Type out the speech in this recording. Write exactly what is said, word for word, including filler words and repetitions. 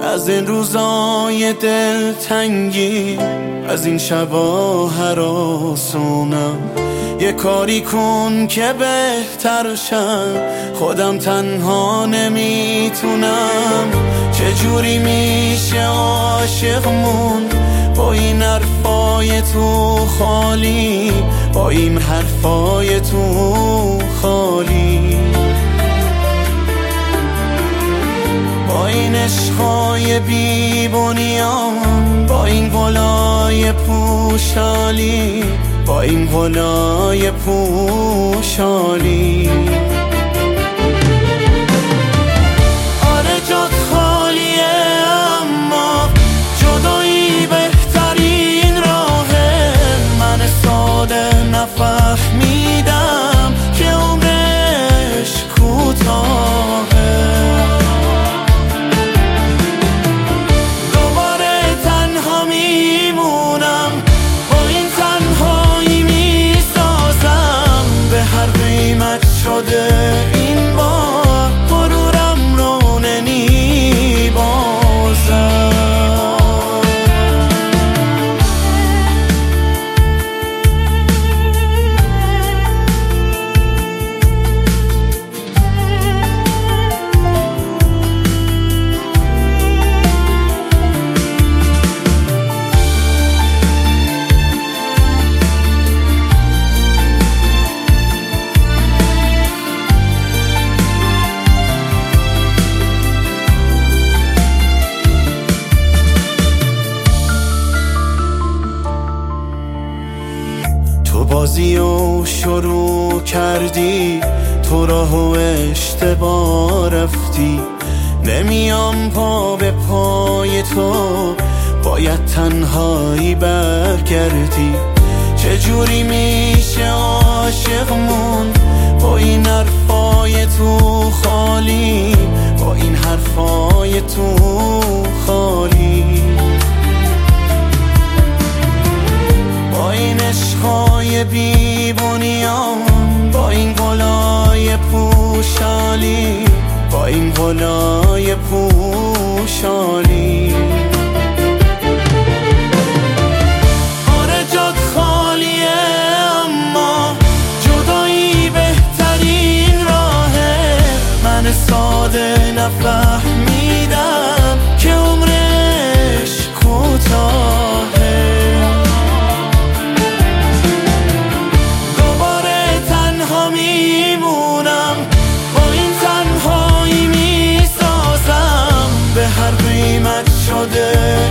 از این روزای دلتنگی، از این شبا هراسونم. یه کاری کن که بهتر شم، خودم تنها نمیتونم. چجوری میشه عاشق موند با این حرفای تو خالی، با این حرفای تو خالی، با این عشقای بی بنیان، با این گلای پوشالی، با این گلای پوشالی. آره جات خالیه، اما جدایی بهترین راهه. من ساده نفهمیدم که عمرش کوتاهه. دوباره تنها میمونم، با این تنهایی میسازم. به هر قیمت شده این بار غرورم رو نمیبازم. تو بازیو شروع کردی، تو راهو اشتباه رفتی. نمیام پا به پای تو، باید تنهایی برگردی. چجوری میشه عاشق موند با این حرفای تو خالی، با این حرفای تو خالی، با این عشقای بی بنیان، با این گلای پوشالی، با این گلای پوشالی. آره جات خالیه، اما جدایی بهترین راهه. من ساده نفهمیدم که عمرش کوتاهه. میمونم، با این تنهایی میسازم. به هر قیمت شده